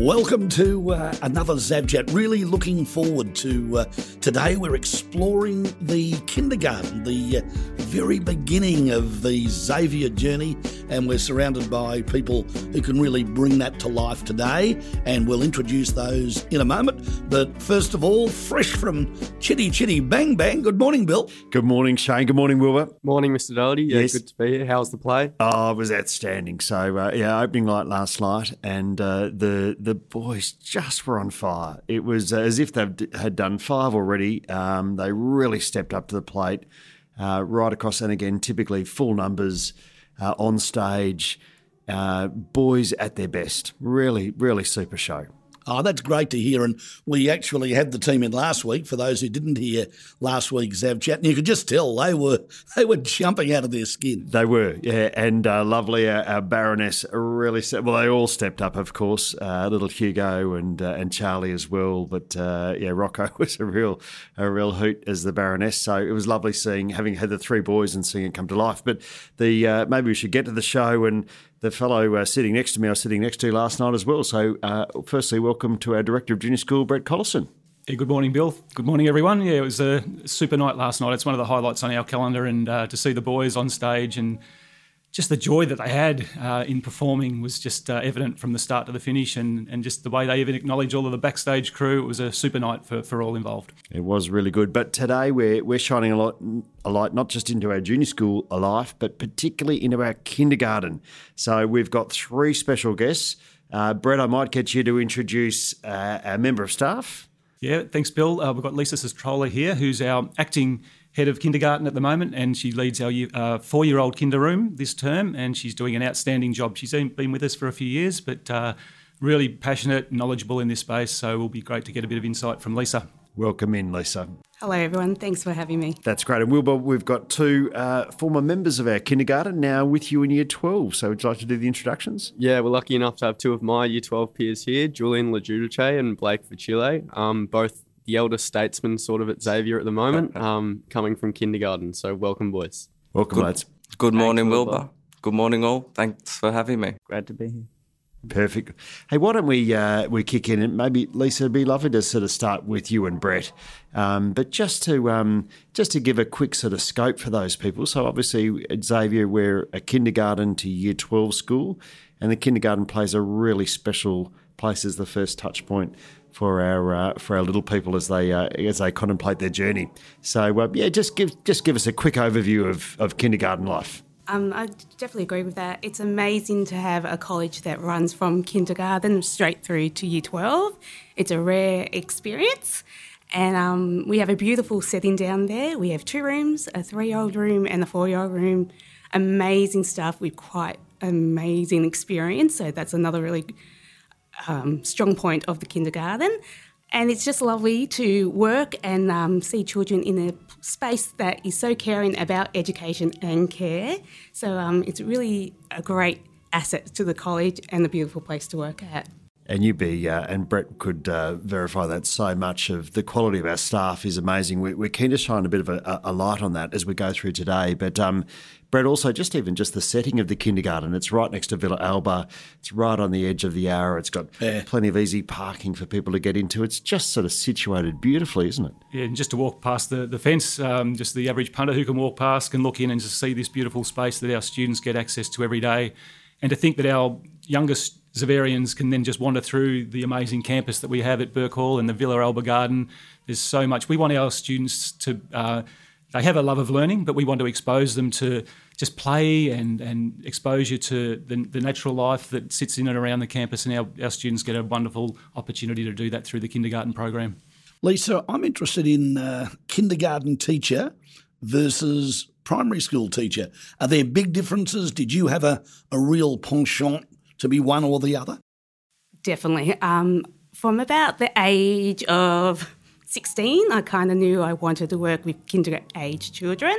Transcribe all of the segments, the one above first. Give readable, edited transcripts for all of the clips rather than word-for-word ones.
Welcome to another Zav Chat. Really looking forward to today. We're exploring the kindergarten, the very beginning of the Xavier journey, and we're surrounded by people who can really bring that to life today, and we'll introduce those in a moment. But first of all, fresh from Chitty Chitty Bang Bang, good morning, Bill. Good morning, Shane. Good morning, Wilbur. Morning, Mr. Doherty. Yeah, Yes. good to be here. How was the play? Oh, it was outstanding. So, opening night last night, and the boys just were on fire. It was as if they had done 5 already. They really stepped up to the plate right across, and again, typically full numbers on stage. Boys at their best. Really, really super show. Oh, that's great to hear. And we actually had the team in last week, for those who didn't hear last week's Zav Chat, and you could just tell they were jumping out of their skin. They were, yeah, and lovely. Our Baroness really they all stepped up, of course. Little Hugo and Charlie as well, but Rocco was a real hoot as the Baroness. So it was lovely having had the 3 boys and seeing it come to life. But maybe we should get to the show, and the fellow sitting next to me, I was sitting next to last night as well. So firstly, welcome to our Director of Junior School, Brett Collison. Yeah, good morning, Bill. Good morning, everyone. Yeah, it was a super night last night. It's one of the highlights on our calendar, and to see the boys on stage and just the joy that they had in performing was just evident from the start to the finish, and just the way they even acknowledged all of the backstage crew. It was a super night for all involved. It was really good. But today we're shining a light not just into our junior school life, but particularly into our kindergarten. So we've got 3 special guests. Brett, I might get you to introduce our member of staff. Yeah, thanks, Bill. We've got Lisa Sestrola here, who's our acting head of kindergarten at the moment, and she leads our 4-year-old kinder room this term, and she's doing an outstanding job. She's been with us for a few years, but really passionate, knowledgeable in this space, so it will be great to get a bit of insight from Lisa. Welcome in, Lisa. Hello, everyone. Thanks for having me. That's great. And Wilbur, we've got 2 former members of our kindergarten now with you in Year 12. So would you like to do the introductions? Yeah, we're lucky enough to have 2 of my Year 12 peers here, Julian Lajudice and Blake Facile, both the elder statesmen sort of at Xavier at the moment, coming from kindergarten. So welcome, boys. Welcome, lads. Good morning, Wilbur. Good morning, all. Thanks for having me. Glad to be here. Perfect. Hey, why don't we kick in, and maybe Lisa, it'd be lovely to sort of start with you and Brett, but just to give a quick sort of scope for those people. So obviously at Xavier we're a kindergarten to Year 12 school, and the kindergarten plays a really special place as the first touch point for our little people as they contemplate their journey. So just give us a quick overview of kindergarten life. I definitely agree with that. It's amazing to have a college that runs from kindergarten straight through to Year 12. It's a rare experience. And we have a beautiful setting down there. We have 2 rooms, a 3-year-old room and a 4-year-old room. Amazing stuff with quite amazing experience. So that's another really strong point of the kindergarten. And it's just lovely to work and see children in a space that is so caring about education and care. So it's really a great asset to the college and a beautiful place to work at. And and Brett could verify that so much of the quality of our staff is amazing. We're keen to shine a bit of a light on that as we go through today. But Brett, also just the setting of the kindergarten. It's right next to Villa Alba. It's right on the edge of the Yarra. It's got plenty of easy parking for people to get into. It's just sort of situated beautifully, isn't it? Yeah, and just to walk past the fence, just the average punter who can walk past can look in and just see this beautiful space that our students get access to every day. And to think that our youngest Xaverians can then just wander through the amazing campus that we have at Burke Hall and the Villa Alba Garden. There's so much. We want our students to, they have a love of learning, but we want to expose them to just play and exposure to the natural life that sits in and around the campus, and our students get a wonderful opportunity to do that through the kindergarten program. Lisa, I'm interested in kindergarten teacher versus primary school teacher. Are there big differences? Did you have a real penchant to be one or the other? Definitely. From about the age of 16, I kind of knew I wanted to work with kindergarten-age children.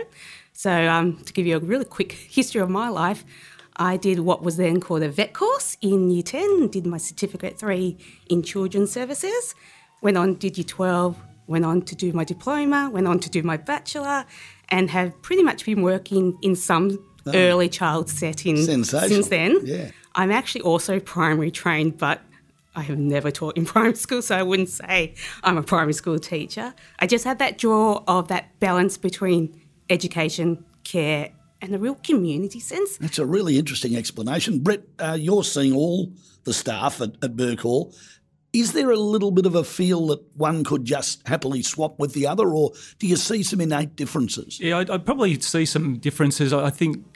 So to give you a really quick history of my life, I did what was then called a vet course in Year 10, did my Certificate 3 in Children's Services, went on, did Year 12, went on to do my diploma, went on to do my bachelor, and have pretty much been working in some early child setting since then. Yeah. I'm actually also primary trained, but I have never taught in primary school, so I wouldn't say I'm a primary school teacher. I just had that draw of that balance between education, care, and a real community sense. That's a really interesting explanation. Brett, you're seeing all the staff at Burke Hall. Is there a little bit of a feel that one could just happily swap with the other, or do you see some innate differences? Yeah, I'd probably see some differences. I think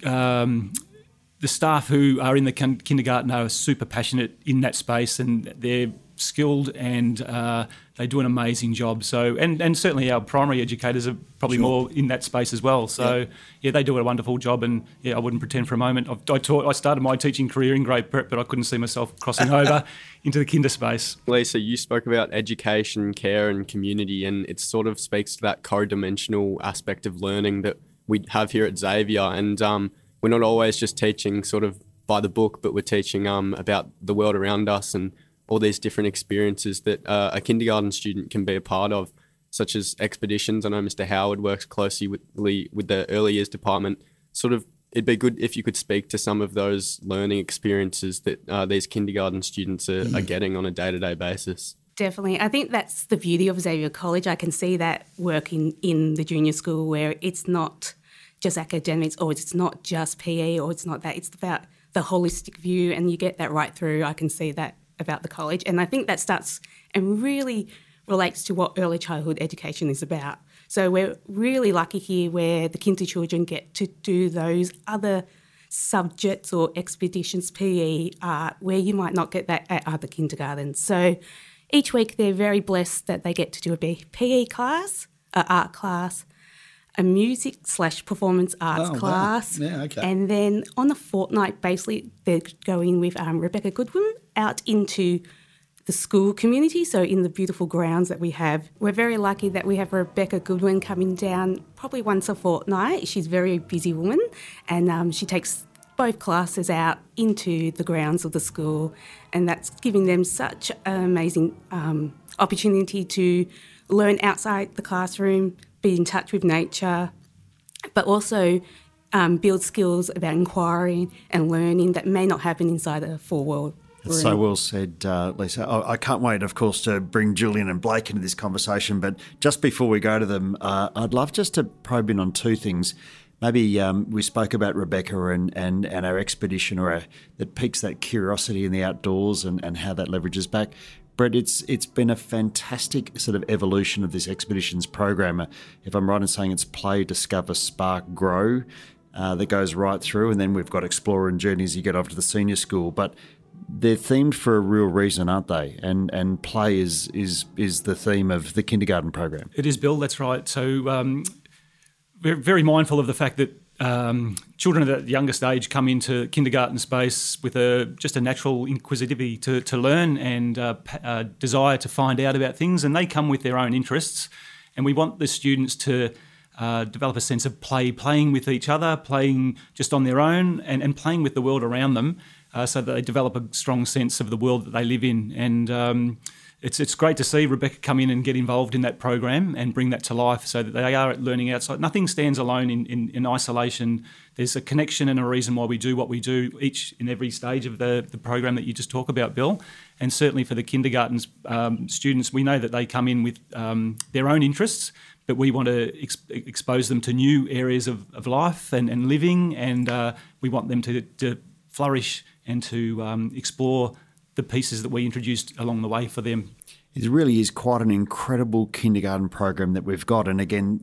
the staff who are in the kindergarten are super passionate in that space, and they're skilled, and they do an amazing job. So, and certainly our primary educators are probably more in that space as well. So, yeah, they do a wonderful job, and I wouldn't pretend for a moment. I started my teaching career in grade prep, but I couldn't see myself crossing over into the kinder space. Lisa, you spoke about education, care, and community, and it sort of speaks to that co-dimensional aspect of learning that we have here at Xavier. And we're not always just teaching sort of by the book, but we're teaching about the world around us and all these different experiences that a kindergarten student can be a part of, such as expeditions. I know Mr. Howard works closely with the early years department. Sort of, it'd be good if you could speak to some of those learning experiences that these kindergarten students are getting on a day-to-day basis. Definitely. I think that's the beauty of Xavier College. I can see that working in the junior school where it's not just academics, or it's not just PE, or it's not that. It's about the holistic view, and you get that right through. I can see that about the college. And I think that starts and really relates to what early childhood education is about. So we're really lucky here where the kinder children get to do those other subjects or expeditions, PE, art, where you might not get that at other kindergartens. So each week they're very blessed that they get to do a PE class, an art class, a music/performance arts class. Wow. Yeah, okay. And then on a fortnight, basically, they're going with Rebecca Goodwin out into the school community, so in the beautiful grounds that we have. We're very lucky that we have Rebecca Goodwin coming down probably once a fortnight. She's a very busy woman, and she takes both classes out into the grounds of the school, and that's giving them such an amazing opportunity to learn outside the classroom, be in touch with nature, but also build skills about inquiry and learning that may not happen inside a four-wall room. So well said, Lisa. I can't wait, of course, to bring Julian and Blake into this conversation, but just before we go to them, I'd love just to probe in on two things. Maybe we spoke about Rebecca and our expedition, that piques that curiosity in the outdoors and how that leverages back. Brett, it's been a fantastic sort of evolution of this expeditions program. If I'm right in saying it's play, discover, spark, grow, that goes right through, and then we've got explore and journey as you get off to the senior school. But they're themed for a real reason, aren't they? And play is the theme of the kindergarten program. It is, Bill. That's right. So we're very mindful of the fact that children at the youngest age come into kindergarten space with just a natural inquisitivity to learn and a desire to find out about things, and they come with their own interests. And we want the students to develop a sense of playing with each other, playing just on their own, and playing with the world around them, so that they develop a strong sense of the world that they live in. And it's great to see Rebecca come in and get involved in that program and bring that to life so that they are learning outside. Nothing stands alone in isolation. There's a connection and a reason why we do what we do each and every stage of the program that you just talk about, Bill. And certainly for the kindergarten students, we know that they come in with their own interests, but we want to expose them to new areas of life and living, and we want them to flourish and to explore the pieces that we introduced along the way for them. It really is quite an incredible kindergarten program that we've got. And again,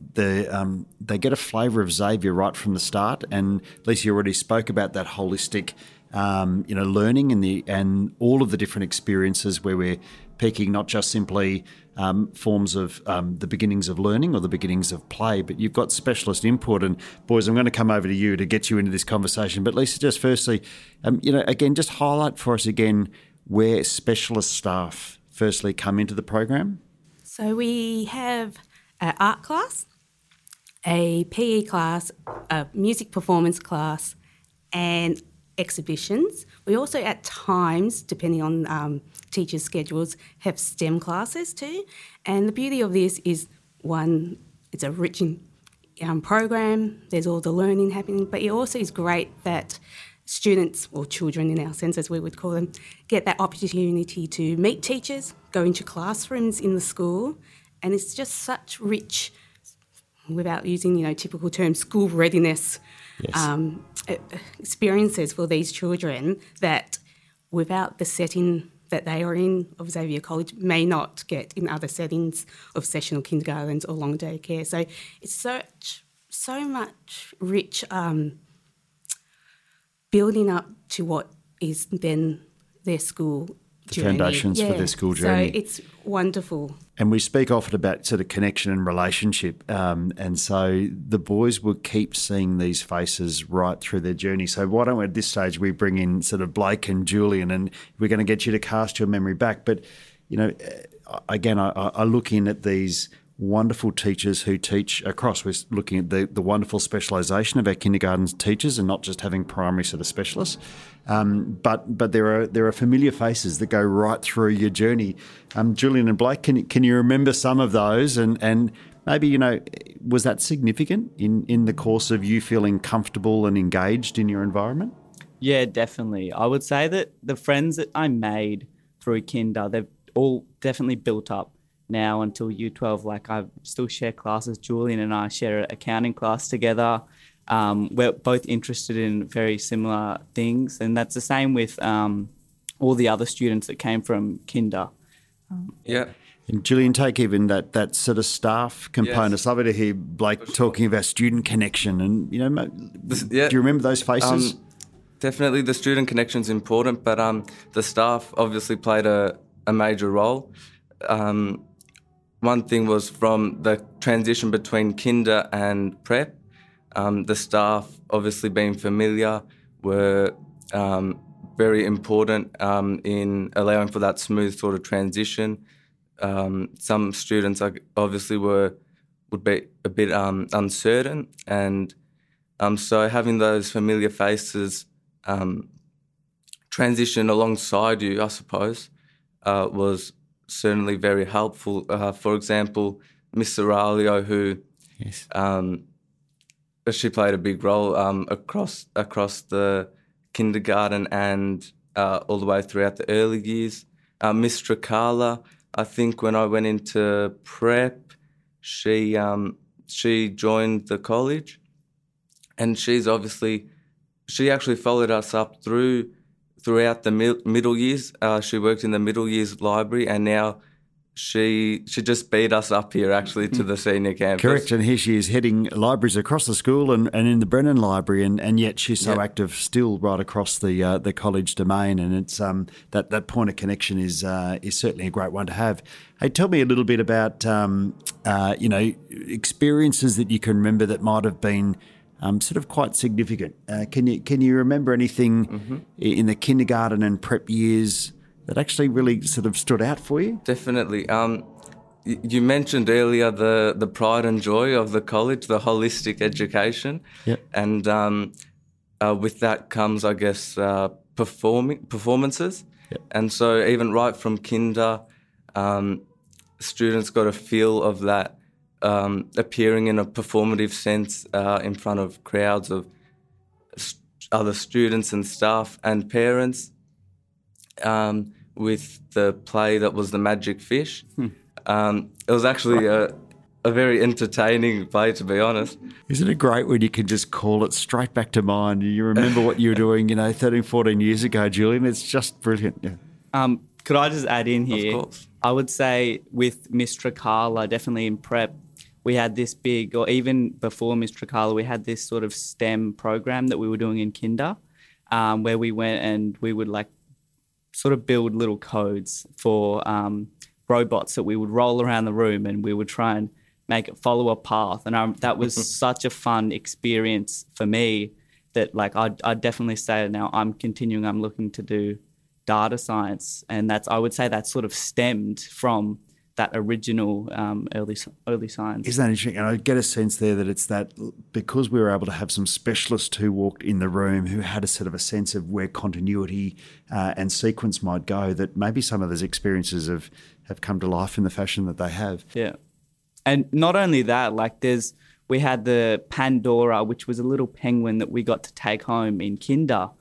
they get a flavour of Xavier right from the start. And Lisa, you already spoke about that holistic learning and all of the different experiences where we're picking not just simply forms of the beginnings of learning or the beginnings of play, but you've got specialist input. And boys, I'm going to come over to you to get you into this conversation. But Lisa, just firstly, again, just highlight for us again where specialist staff firstly come into the program. So we have an art class, a PE class, a music performance class, and exhibitions. We also at times, depending on teachers' schedules, have STEM classes too. And the beauty of this is, one, it's a rich program, there's all the learning happening, but it also is great that students, or children in our sense as we would call them, get that opportunity to meet teachers, go into classrooms in the school, and it's just such rich, without using typical terms, school readiness experiences for these children that without the setting that they are in of Xavier College may not get in other settings of sessional kindergartens or long day care. So it's so much rich building up to what is then their school journey. Foundations for their school journey. So it's wonderful. And we speak often about sort of connection and relationship. And so the boys will keep seeing these faces right through their journey. So why don't we, at this stage, we bring in sort of Blake and Julian, and we're going to get you to cast your memory back. But, again, I look in at these wonderful teachers who teach across. We're looking at the wonderful specialisation of our kindergarten teachers and not just having primary sort of specialists. But there are familiar faces that go right through your journey. Julian and Blake, can you remember some of those? And maybe, was that significant in the course of you feeling comfortable and engaged in your environment? Yeah, definitely. I would say that the friends that I made through kinder, they've all definitely built up now until Year 12. Like, I still share classes. Julian and I share an accounting class together. We're both interested in very similar things, and that's the same with all the other students that came from kinder. Yeah. And Julian, take even that sort of staff component. Yes. It's lovely to hear Blake talking about student connection, and do you remember those faces? Definitely, the student connection is important, but the staff obviously played a major role. One thing was from the transition between kinder and prep. The staff, obviously being familiar, were very important in allowing for that smooth sort of transition. Some students obviously would be a bit uncertain, and so having those familiar faces transition alongside you, I suppose, was certainly very helpful. For example, Miss Aurelio, who she played a big role across the kindergarten and all the way throughout the early years. Miss Strakala, I think when I went into prep, she joined the college, and she actually followed us up throughout the middle years. She worked in the middle years library, and now she just beat us up here actually to the senior campus. Correct, and here she is heading libraries across the school and in the Brennan Library, and yet she's so active still right across the college domain, and it's that point of connection is certainly a great one to have. Hey, tell me a little bit about experiences that you can remember that might have been sort of quite significant. Can you remember anything in the kindergarten and prep years that actually really sort of stood out for you? Definitely. You mentioned earlier the pride and joy of the college, the holistic education, and with that comes, I guess, performances. And so even right from kinder, students got a feel of that. Appearing in a performative sense in front of crowds of other students and staff and parents, with the play that was The Magic Fish. It was actually a very entertaining play, to be honest. Isn't it great when you can just call it straight back to mind? You remember what you were doing, 13, 14 years ago, Julian. It's just brilliant. Yeah. Could I just add in here? Of course. I would say with Miss Strakala, definitely in prep, we had this big, or even before Miss Strakala, we had this sort of STEM program that we were doing in kinder, where we went and we would sort of build little codes for robots that we would roll around the room, and we would try and make it follow a path. And that was such a fun experience for me that I'd definitely say now I'm looking to do data science, and I would say that sort of stemmed from that original early science. Isn't that interesting? And I get a sense there that it's that because we were able to have some specialists who walked in the room who had a sort of a sense of where continuity and sequence might go, that maybe some of those experiences have come to life in the fashion that they have. Yeah. And not only that, we had the Pandora, which was a little penguin that we got to take home in kinder.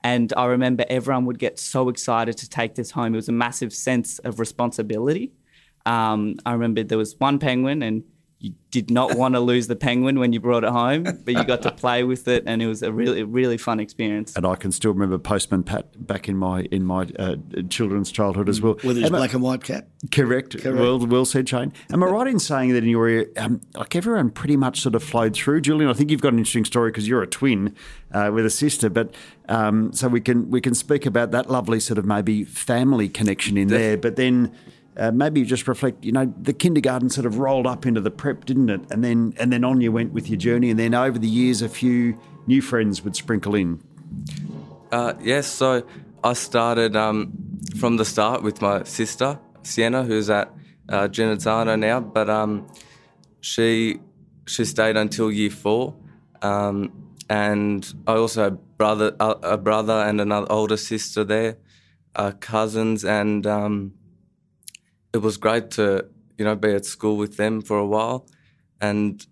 And I remember everyone would get so excited to take this home. It was a massive sense of responsibility. I remember there was one penguin, and you did not want to lose the penguin when you brought it home, but you got to play with it, and it was a really fun experience. And I can still remember Postman Pat back in my children's childhood as well. With his black and white cap. Correct. Well said, Shane. Am I right in saying that in your area, like everyone pretty much sort of flowed through? Julian, I think you've got an interesting story because you're a twin with a sister, but so we can speak about that lovely sort of maybe family connection in there, but then. Maybe just reflect, the kindergarten sort of rolled up into the prep, didn't it? And then on you went with your journey, and then over the years, a few new friends would sprinkle in. Yes, so I started from the start with my sister, Sienna, who's at Genazzano now, but she stayed until year 4. And I also had a brother and another older sister there, cousins, and... it was great to, be at school with them for a while, and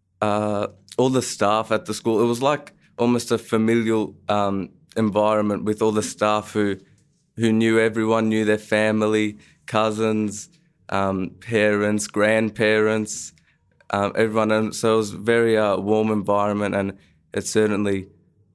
all the staff at the school. It was like almost a familial environment with all the staff who knew everyone, knew their family, cousins, parents, grandparents, everyone. And so it was a very warm environment, and it certainly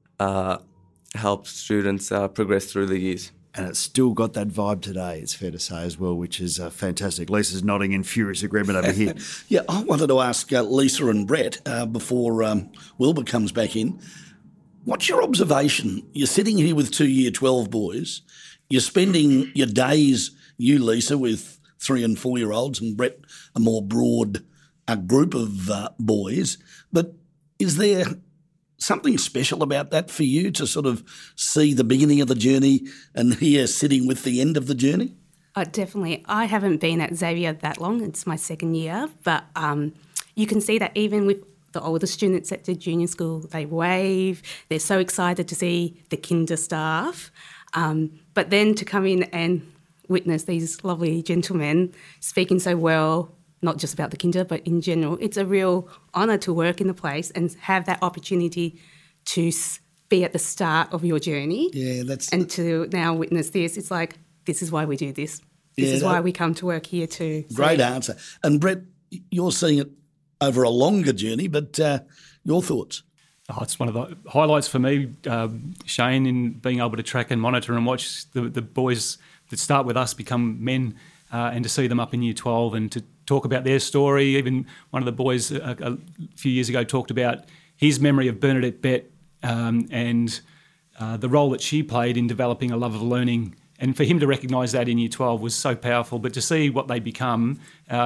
helped students progress through the years. And it's still got that vibe today, it's fair to say as well, which is fantastic. Lisa's nodding in furious agreement over here. Yeah, I wanted to ask Lisa and Brett before Wilbur comes back in. What's your observation? You're sitting here with 2 Year 12 boys. You're spending your days, you, Lisa, with 3 and 4 year olds, and Brett, a more broad group of boys. But is there something special about that for you to sort of see the beginning of the journey and here sitting with the end of the journey? Definitely. I haven't been at Xavier that long. It's my 2nd year. But you can see that even with the older students at the junior school, they wave. They're so excited to see the kinder staff. But then to come in and witness these lovely gentlemen speaking so well, not just about the kinder, but in general, it's a real honour to work in the place and have that opportunity to be at the start of your journey. Yeah, and to now witness this. It's like, this is why we do this. This is why we come to work here too. Great answer. And Brett, you're seeing it over a longer journey, but your thoughts? Oh, it's one of the highlights for me, Shane, in being able to track and monitor and watch the boys that start with us become men, and to see them up in Year 12 and to talk about their story. Even one of the boys a few years ago talked about his memory of Bernadette Bett and the role that she played in developing a love of learning. And for him to recognise that in Year 12 was so powerful. But to see what they become,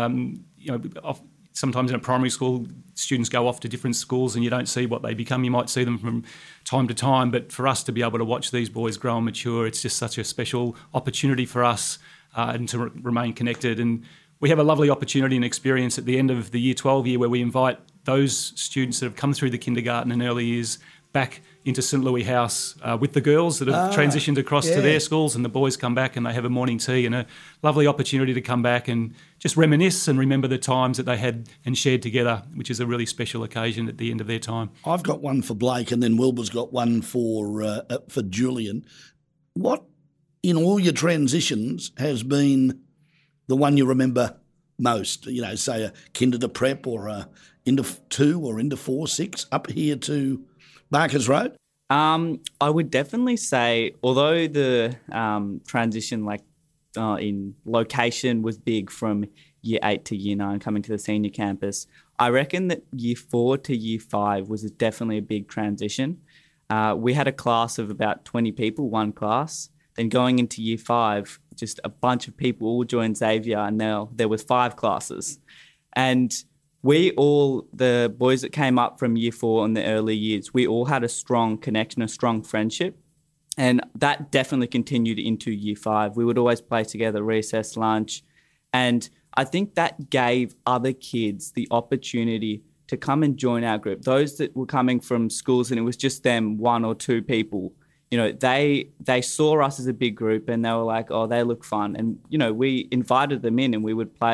sometimes in a primary school, students go off to different schools and you don't see what they become. You might see them from time to time. But for us to be able to watch these boys grow and mature, it's just such a special opportunity for us and to remain connected. And we have a lovely opportunity and experience at the end of the Year 12 year where we invite those students that have come through the kindergarten and early years back into St Louis House with the girls that have transitioned across to their schools, and the boys come back and they have a morning tea and a lovely opportunity to come back and just reminisce and remember the times that they had and shared together, which is a really special occasion at the end of their time. I've got one for Blake, and then Wilbur's got one for Julian. What in all your transitions has been the one you remember most? Say a kinder to prep or into 2 or into 4, 6, up here to Barkers Road? I would definitely say, although the transition in location was big from Year 8 to Year 9 coming to the senior campus, I reckon that Year 4 to Year 5 was definitely a big transition. We had a class of about 20 people, one class. Then going into Year 5, just a bunch of people all joined Xavier, and now there was 5 classes. And we all, the boys that came up from Year 4 in the early years, we all had a strong connection, a strong friendship. And that definitely continued into Year 5. We would always play together, recess, lunch. And I think that gave other kids the opportunity to come and join our group. Those that were coming from schools and it was just them, 1 or 2 people, they saw us as a big group and they were like, oh, they look fun. And, we invited them in and we would play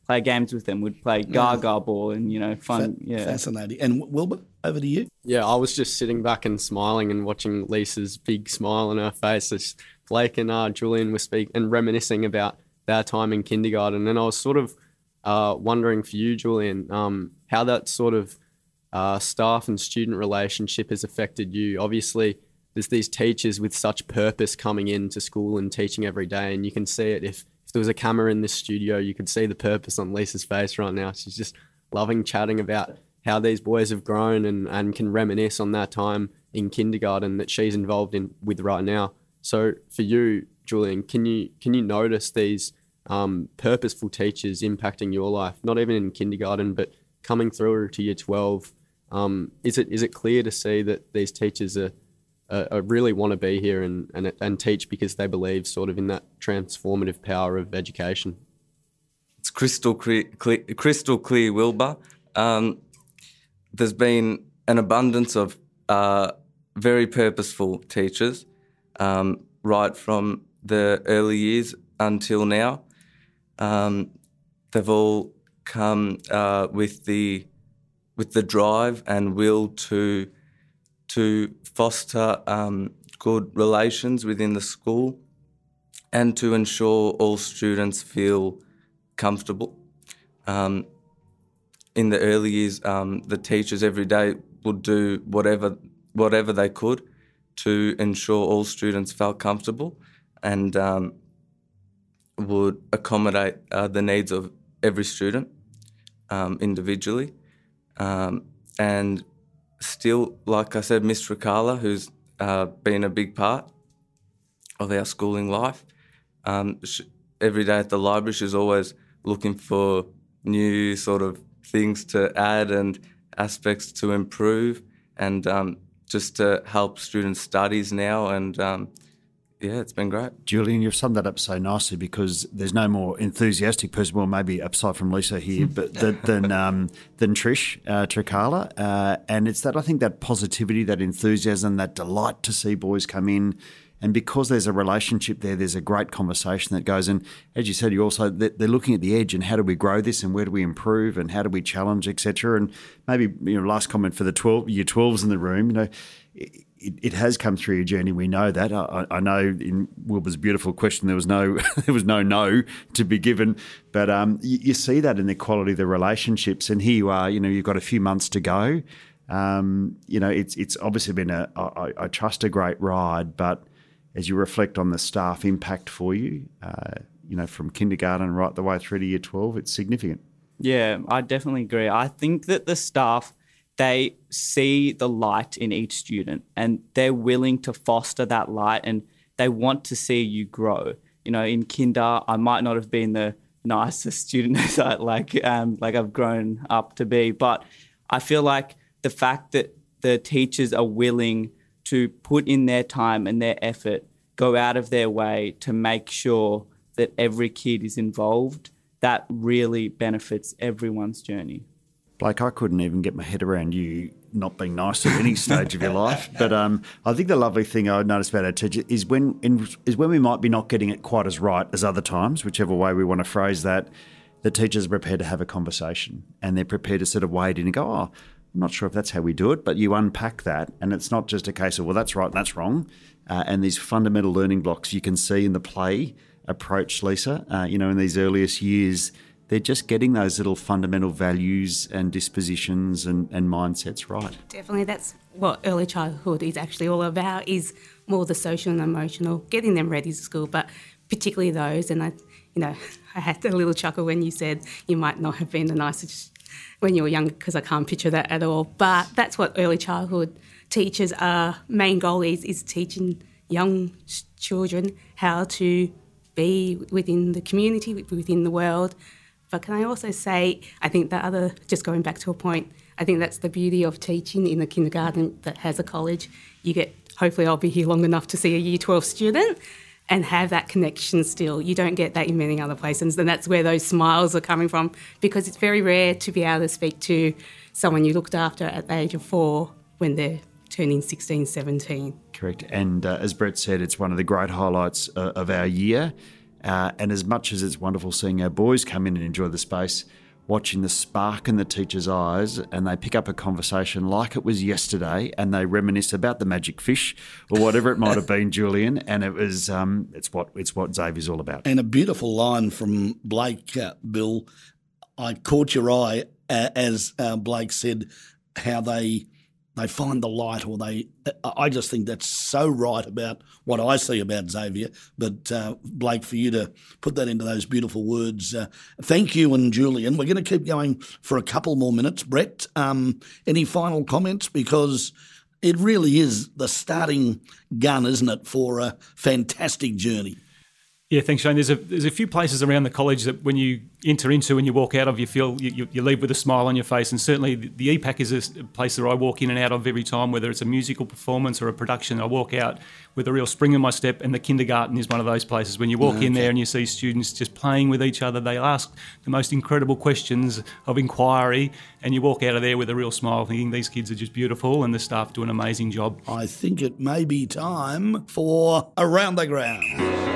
play games with them. We'd play Gaga Ball and, fun. Fascinating. And Wilbur, over to you. Yeah, I was just sitting back and smiling and watching Lisa's big smile on her face as Blake and Julian were speaking and reminiscing about their time in kindergarten. And I was sort of wondering for you, Julian, how that sort of staff and student relationship has affected you. Obviously, there's these teachers with such purpose coming into school and teaching every day, and you can see it. If there was a camera in this studio, you could see the purpose on Lisa's face right now. She's just loving chatting about how these boys have grown and can reminisce on that time in kindergarten that she's involved with right now. So for you, Julian, can you notice these purposeful teachers impacting your life, not even in kindergarten, but coming through to year 12? Is it clear to see that these teachers are really want to be here and teach because they believe sort of in that transformative power of education? It's crystal clear, Wilbur. There's been an abundance of very purposeful teachers right from the early years until now. They've all come with the drive and will to foster good relations within the school and to ensure all students feel comfortable. In the early years, the teachers every day would do whatever they could to ensure all students felt comfortable and would accommodate the needs of every student individually. And still, like I said, Miss Tricala, who's been a big part of our schooling life, every day at the library she's always looking for new sort of things to add and aspects to improve and just to help students' studies now. And it's been great. Julian, you've summed that up so nicely because there's no more enthusiastic person, well, maybe aside from Lisa here, but than Trish Tricala. And it's that, I think, that positivity, that enthusiasm, that delight to see boys come in. And because there's a relationship there, there's a great conversation that goes. And as you said, they're looking at the edge and how do we grow this and where do we improve and how do we challenge, etc. And maybe last comment for the year 12s in the room, it has come through your journey. We know that. I know in Wilbur's beautiful question there was no no to be given, but you see that in the quality of the relationships. And here you are. You've got a few months to go. It's obviously been I trust a great ride, but as you reflect on the staff impact for you, from kindergarten right the way through to year 12, it's significant. Yeah, I definitely agree. I think that the staff, they see the light in each student and they're willing to foster that light and they want to see you grow. In kinder, I might not have been the nicest student as like I've grown up to be, but I feel like the fact that the teachers are willing to put in their time and their effort, go out of their way to make sure that every kid is involved, that really benefits everyone's journey. Blake, I couldn't even get my head around you not being nice at any stage of your life. But I think the lovely thing I noticed about our teacher is when we might be not getting it quite as right as other times, whichever way we want to phrase that, the teachers are prepared to have a conversation and they're prepared to sort of wade in and go, I'm not sure if that's how we do it, but you unpack that and it's not just a case of, well, that's right and that's wrong. And these fundamental learning blocks you can see in the play approach, Lisa, in these earliest years, they're just getting those little fundamental values and dispositions and mindsets right. Definitely, that's what early childhood is actually all about, is more the social and emotional, getting them ready to school, but particularly those. And I had a little chuckle when you said you might not have been the nicest when you were younger, because I can't picture that at all. But that's what early childhood teachers' main goal is teaching young children how to be within the community, within the world. But can I also say, I think just going back to a point, I think that's the beauty of teaching in a kindergarten that has a college. Hopefully I'll be here long enough to see a year 12 student and have that connection still. You don't get that in many other places, and that's where those smiles are coming from, because it's very rare to be able to speak to someone you looked after at the age of 4 when they're turning 16, 17. Correct. And as Brett said, it's one of the great highlights of our year. And as much as it's wonderful seeing our boys come in and enjoy the space, watching the spark in the teacher's eyes, and they pick up a conversation like it was yesterday, and they reminisce about the magic fish or whatever it might have been, Julian. And it was it's what Xavier's all about. And a beautiful line from Blake, Bill. I caught your eye as Blake said how they find the light, or I just think that's so right about what I see about Xavier. But Blake, for you to put that into those beautiful words, thank you. And Julian, we're going to keep going for a couple more minutes. Brett, any final comments? Because it really is the starting gun, isn't it, for a fantastic journey? Yeah, thanks, Shane. There's a few places around the college that when you enter into and you walk out of, you feel you leave with a smile on your face. And certainly the EPAC is a place that I walk in and out of every time, whether it's a musical performance or a production. I walk out with a real spring in my step, and the kindergarten is one of those places. When you walk in there and you see students just playing with each other, they ask the most incredible questions of inquiry, and you walk out of there with a real smile thinking these kids are just beautiful and the staff do an amazing job. I think it may be time for Around the Ground.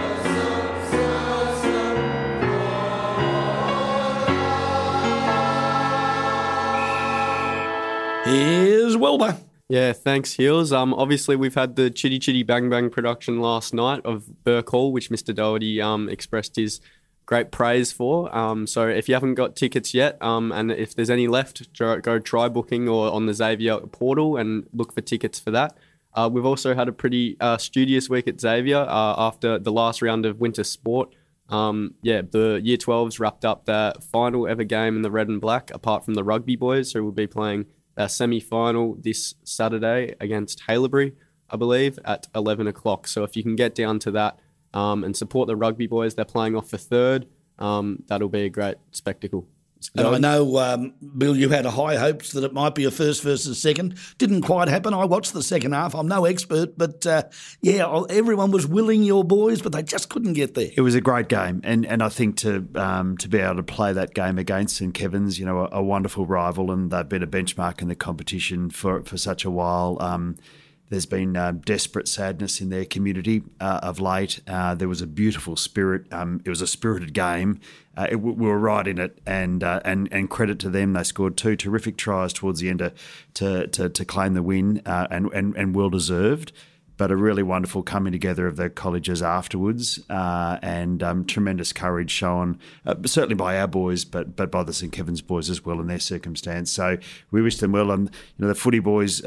Here's Wilbur. Yeah, thanks, Heels. Obviously, we've had the Chitty Chitty Bang Bang production last night of Burke Hall, which Mr. Doherty expressed his great praise for. So if you haven't got tickets yet, and if there's any left, go try booking or on the Xavier portal and look for tickets for that. We've also had a pretty studious week at Xavier after the last round of winter sport. The Year 12s wrapped up their final ever game in the red and black, apart from the rugby boys, who will be playing their semi-final this Saturday against Haileybury, I believe, at 11 o'clock. So if you can get down to that and support the rugby boys, they're playing off for third. That'll be a great spectacle. And I know, Bill, you had high hopes that it might be a first versus second. Didn't quite happen. I watched the second half. I'm no expert, but everyone was willing your boys, but they just couldn't get there. It was a great game, and I think to be able to play that game against St Kevin's, a wonderful rival, and they've been a benchmark in the competition for such a while. There's been desperate sadness in their community of late. There was a beautiful spirit. It was a spirited game. We were right in it, and credit to them. They scored 2 terrific tries towards the end to claim the win, and well deserved. But a really wonderful coming together of the colleges afterwards, and tremendous courage shown, certainly by our boys, but by the St Kevin's boys as well in their circumstance. So we wish them well, and the footy boys.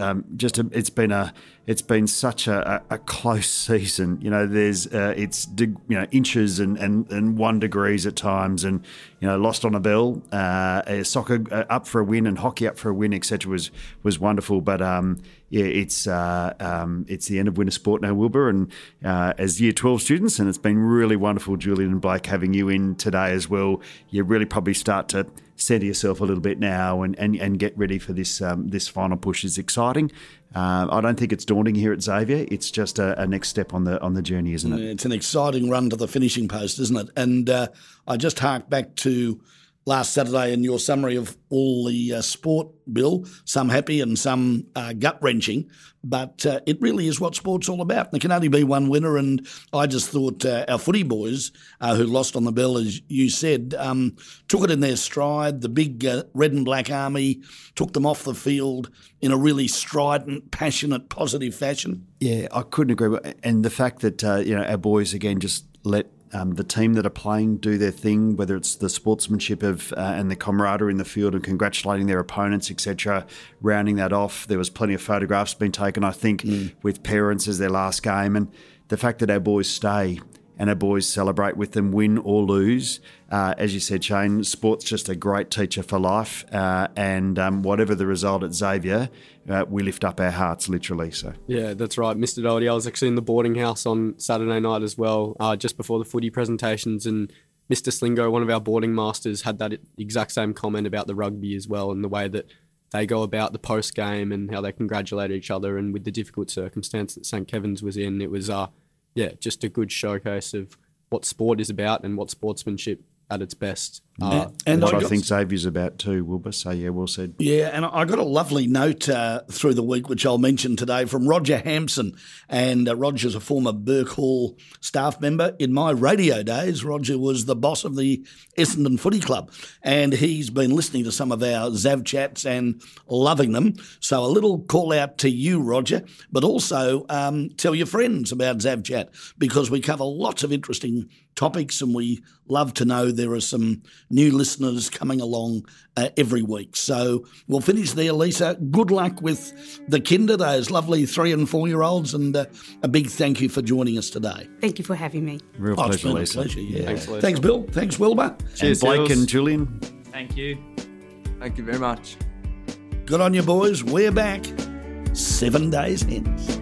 It's been such a close season. There's inches and 1 degrees at times, and lost on a bell. Soccer up for a win and hockey up for a win, etc. was wonderful, but it's the end of winter sport now, Wilbur, and as Year 12 students, and it's been really wonderful, Julian and Blake, having you in today as well. You really probably start to centre yourself a little bit now and get ready for this final push. Is exciting. I don't think it's daunting here at Xavier. It's just a next step on the journey, isn't it? It's an exciting run to the finishing post, isn't it? And I just hark back to last Saturday and your summary of all the sport, Bill, some happy and some gut-wrenching, but it really is what sport's all about. There can only be one winner, and I just thought our footy boys, who lost on the bell, as you said, took it in their stride. The big red and black army took them off the field in a really strident, passionate, positive fashion. Yeah, I couldn't agree. And the fact that, our boys, again, just let the team that are playing do their thing, whether it's the sportsmanship of and the camaraderie in the field and congratulating their opponents, etc., rounding that off. There was plenty of photographs being taken, I think, with parents as their last game. And the fact that our boys stay and our boys celebrate with them, win or lose. As you said, Shane, sport's just a great teacher for life. And whatever the result at Xavier, we lift up our hearts, literally. So yeah, that's right, Mr. Doherty. I was actually in the boarding house on Saturday night as well, just before the footy presentations. And Mr. Slingo, one of our boarding masters, had that exact same comment about the rugby as well, and the way that they go about the post-game and how they congratulate each other. And with the difficult circumstance that St. Kevin's was in, it was just a good showcase of what sport is about and what sportsmanship at its best And what I I got- think Xavier's about too, Wilbur. So, yeah, well said. Yeah, and I got a lovely note through the week, which I'll mention today, from Roger Hampson. And Roger's a former Burke Hall staff member. In my radio days, Roger was the boss of the Essendon Footy Club. And he's been listening to some of our Zav chats and loving them. So a little call out to you, Roger, but also tell your friends about Zav Chat, because we cover lots of interesting topics, and we love to know there are some new listeners coming along every week. So we'll finish there, Lisa. Good luck with the kinder, those lovely 3 and 4 year olds, and a big thank you for joining us today. Thank you for having me. Real Oh, it's pleasure, been a Lisa. pleasure, yeah. Thanks, Lisa. Thanks, Bill. Thanks, Wilbur. Cheers, And Blake Hills. and Julian. Thank you. Thank you very much. Good on you, boys. We're back 7 days hence.